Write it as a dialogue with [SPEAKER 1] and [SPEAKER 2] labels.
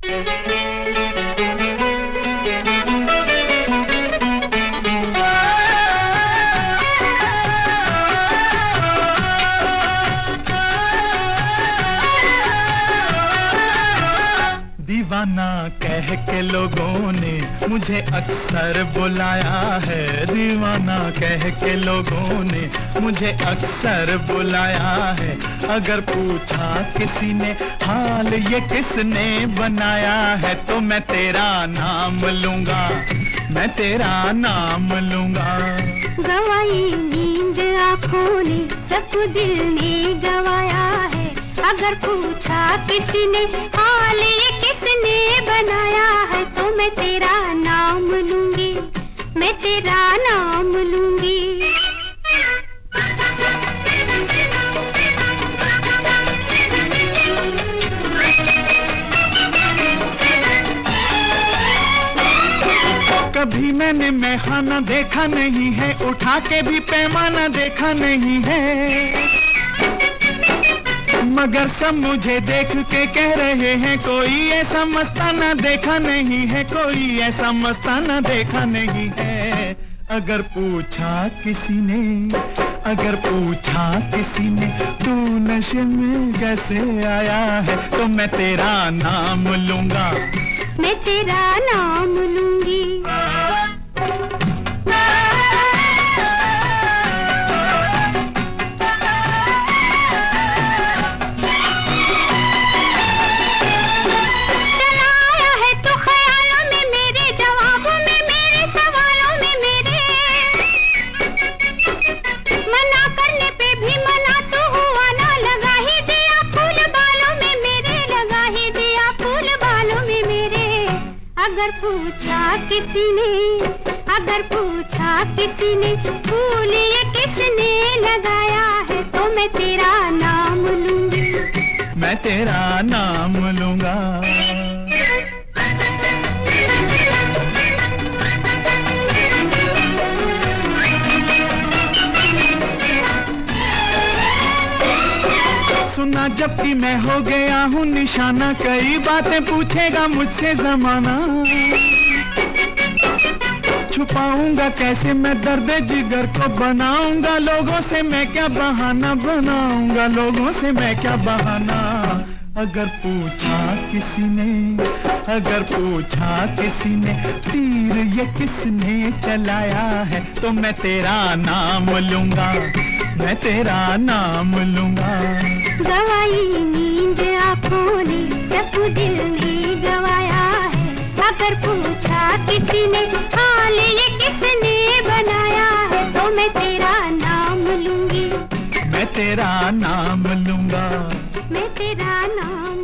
[SPEAKER 1] दीवाना कह के लोगों ने मुझे अक्सर बुलाया है, दीवाना कह के लोगों ने मुझे अक्सर बुलाया है। अगर पूछा किसी ने हाल ये किसने बनाया है, तो मैं तेरा नाम लूंगा, मैं तेरा नाम लूंगा।
[SPEAKER 2] गवाई नींद आँखों ने, सब दिल ने गवाया है। अगर पूछा किसी ने हाल ये किसने बनाया है, तो मैं तेरा नाम लूंगी, मैं तेरा नाम लूंगी।
[SPEAKER 1] कभी मैंने मैखाना देखा नहीं है, उठा के भी पैमाना देखा नहीं है, मगर सब मुझे देख के कह रहे हैं कोई ऐसा मस्ताना देखा नहीं है, कोई ऐसा मस्ताना देखा नहीं है। अगर पूछा किसी ने, अगर पूछा किसी ने तू नशे में कैसे आया है, तो मैं तेरा नाम लूंगा,
[SPEAKER 2] मैं तेरा नाम लूंगी। अगर पूछा किसी ने, अगर पूछा किसी ने फूल ये किसने लगाया है, तो मैं तेरा नाम लूंगी,
[SPEAKER 1] मैं तेरा नाम लूंगा। सुना जबकि मैं हो गया हूँ निशाना, कई बातें पूछेगा मुझसे जमाना। छुपाऊंगा कैसे मैं दर्द जिगर को, बनाऊंगा लोगों से मैं क्या बहाना, बनाऊंगा लोगों से मैं क्या बहाना। अगर पूछा किसी ने, अगर पूछा किसी ने तीर ये किसने चलाया है, तो मैं तेरा नाम लूंगा, मैं तेरा नाम लूंगा।
[SPEAKER 2] गवाई नींद आँखों ने, सब दिल ने गवाया है। अगर पूछा किसी ने हाल ये किसने बनाया है, तो मैं तेरा नाम लूंगी,
[SPEAKER 1] मैं तेरा नाम लूंगा,
[SPEAKER 2] मैं तेरा नाम